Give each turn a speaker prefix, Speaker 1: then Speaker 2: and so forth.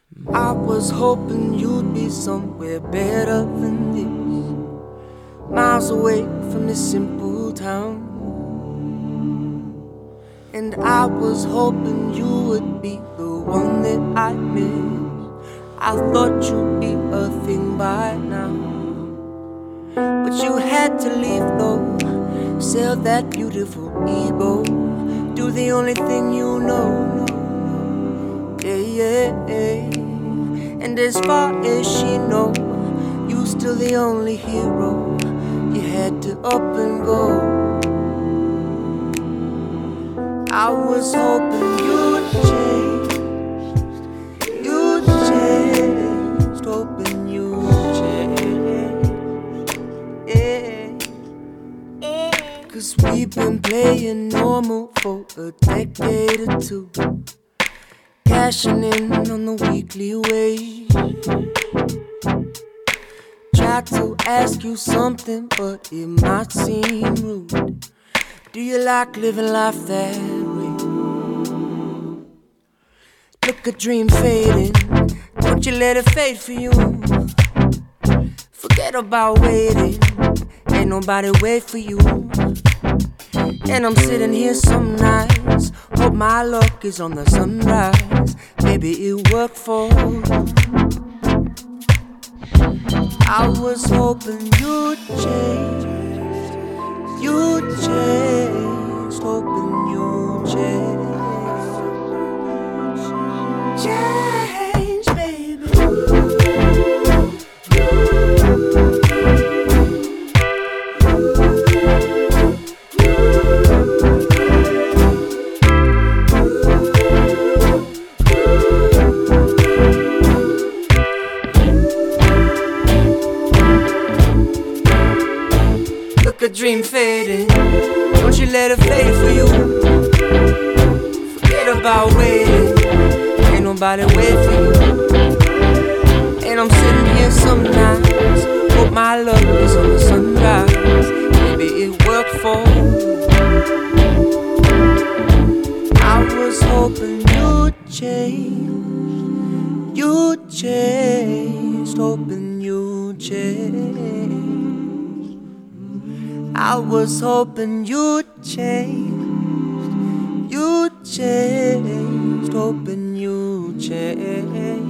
Speaker 1: I was hoping you'd be somewhere better than this, miles away from this simple town. And I was hoping you would be the one that I miss. I thought you'd be a thing by now, but you had to leave though. Sell that beautiful ego, do the only thing you know. Yeah. And as far as she knows, you still the only hero. You had to up and go. I was hoping you'd change, hoping you'd change, yeah. 'Cause we've been playing normal for a decade or two, cashing in on the weekly wage. Tried to ask you something, but it might seem rude. Do you like living life that way? Look, a dream fading, don't you let it fade for you. Forget about waiting, ain't nobody wait for you. And I'm sitting here some nights, hope my luck is on the sunrise. Maybe it worked for you. I was hoping you'd change, hoping you'd change, baby. Look, a dream fading, don't you let it fade for you. Forget about waiting, ain't nobody wait for you. And I'm sitting here some nights, hope my luck is on the sunrise. Maybe it worked for you. I was hoping you'd change, hoping you'd change. I was hoping you'd change, hoping you'd change.